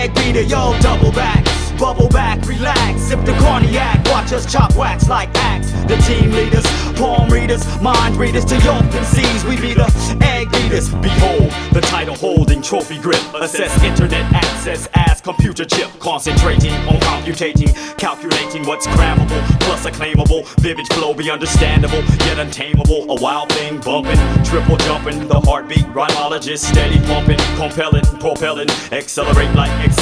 egg beater, yo, double back, bubble back, relax, sip the cognac, watch us chop wax like axe. The team leaders, palm readers, mind readers, to your MCs, we be the egg beaters. Behold, the title holding trophy grip, assess internet access as computer chip, concentrating on computating, calculating what's grammable, plus acclaimable, vivid flow be understandable, yet untamable, a wild thing bumping, triple jumping, the heartbeat, rhymologist steady pumping, compelling, propelling, accelerate like